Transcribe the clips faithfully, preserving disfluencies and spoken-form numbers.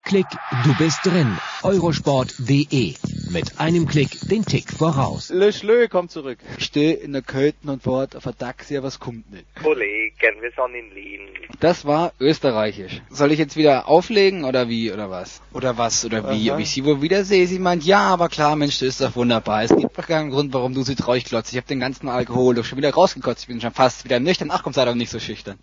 Klick, du bist drin. Eurosport punkt de. Mit einem Klick den Tick voraus. Le Schlö kommt zurück. Ich stehe in der Köln und wart auf der Taxi, aber es kommt nicht. Kollegen, wir sind in Wien. Das war österreichisch. Soll ich jetzt wieder auflegen oder wie oder was? Oder was oder wie? Aha. Ob ich sie wohl wieder sehe? Sie meint, ja, aber klar, Mensch, das ist doch wunderbar. Es gibt doch keinen Grund, warum du sie traurig glotzt. Ich habe den ganzen Alkohol doch schon wieder rausgekotzt. Ich bin schon fast wieder nüchtern. Ach komm, sei doch nicht so schüchtern.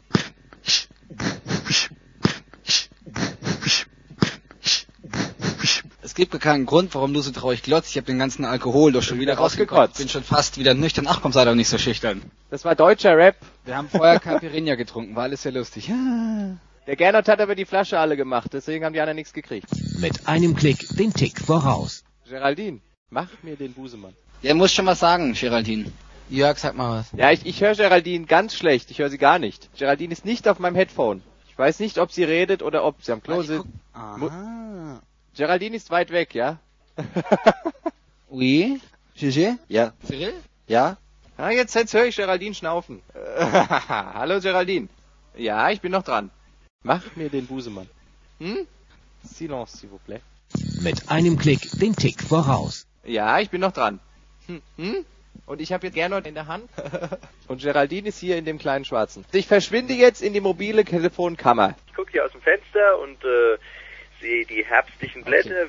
Es gibt gar keinen Grund, warum du so traurig glotzt. Ich habe den ganzen Alkohol doch schon wieder rausgekotzt. Ich bin schon fast wieder nüchtern. Ach komm, sei doch nicht so schüchtern. Das war deutscher Rap. Wir haben vorher Caipirinha getrunken, war alles sehr lustig. Der Gernot hat aber die Flasche alle gemacht, deswegen haben die anderen nichts gekriegt. Mit einem Klick den Tick voraus. Geraldine, mach mir den Busemann. Der muss schon was sagen, Geraldine. Jörg, sag mal was. Ja, ich, ich höre Geraldine ganz schlecht. Ich höre sie gar nicht. Geraldine ist nicht auf meinem Headphone. Ich weiß nicht, ob sie redet oder ob sie am Klo sitzt. Aha. Geraldine ist weit weg, ja? Oui? Gigi? Ja. Cyril? Ja? Ah, jetzt, jetzt höre ich Geraldine schnaufen. Hallo Geraldine. Ja, ich bin noch dran. Mach mir den Busemann. Hm? Silence, s'il vous plaît. Mit einem Klick den Tick voraus. Ja, ich bin noch dran. Hm? Hm? Und ich habe jetzt Gernot in der Hand. Und Geraldine ist hier in dem kleinen Schwarzen. Ich verschwinde jetzt in die mobile Telefonkammer. Ich gucke hier aus dem Fenster und äh, sehe die herbstlichen Blätter.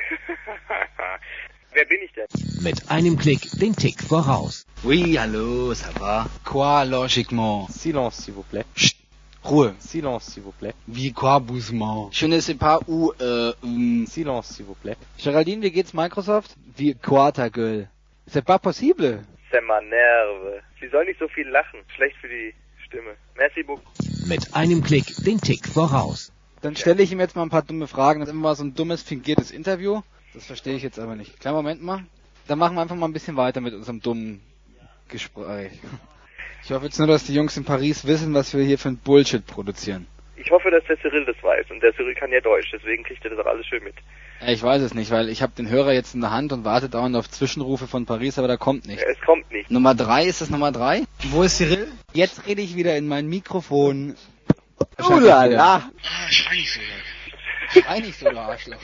Wer bin ich denn? Mit einem Klick den Tick voraus. Oui, hallo, ça va? Quoi, logiquement? Silence, s'il vous plaît. Chut, Ruhe. Silence, s'il vous plaît. Wie quoi, Bousement? Je ne sais pas où, euh, um... Silence, s'il vous plaît. Geraldine, wie geht's Microsoft? Wie quoi, ta gueule? C'est pas possible. C'est ma nerve. Sie soll nicht so viel lachen. Schlecht für die Stimme. Merci beaucoup. Mit einem Klick den Tick voraus. Dann stelle ich ihm jetzt mal ein paar dumme Fragen. Das ist immer so ein dummes, fingiertes Interview. Das verstehe ich jetzt aber nicht. Kleinen Moment mal. Dann machen wir einfach mal ein bisschen weiter mit unserem dummen Gespräch. Ich hoffe jetzt nur, dass die Jungs in Paris wissen, was wir hier für ein Bullshit produzieren. Ich hoffe, dass der Cyril das weiß. Und der Cyril kann ja Deutsch, deswegen kriegt er das auch alles schön mit. Ich weiß es nicht, weil ich habe den Hörer jetzt in der Hand und warte dauernd auf Zwischenrufe von Paris, aber da kommt nichts. Es kommt nicht. Nummer drei, ist das Nummer drei? Wo ist Cyril? Jetzt rede ich wieder in mein Mikrofon. Ulala. Ah, schrei nicht so, Leute. Schrei nicht so, du Arschloch.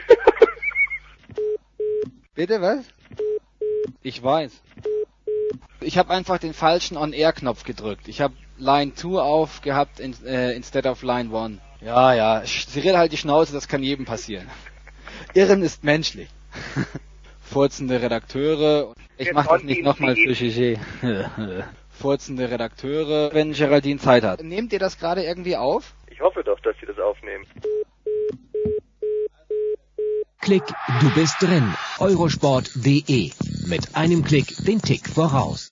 Bitte, was? Ich weiß. Ich habe einfach den falschen On-Air-Knopf gedrückt. Ich habe Line zwei aufgehabt in, äh, instead of Line eins. Ja, ja. Cyril, halt die Schnauze, das kann jedem passieren. Irren ist menschlich. Furzende Redakteure. Ich mach das nicht nochmal für Gigi. Furzende Redakteure, wenn Geraldine Zeit hat. Nehmt ihr das gerade irgendwie auf? Ich hoffe doch, dass Sie das aufnehmen. Klick, du bist drin. Eurosport punkt de. Mit einem Klick den Tick voraus.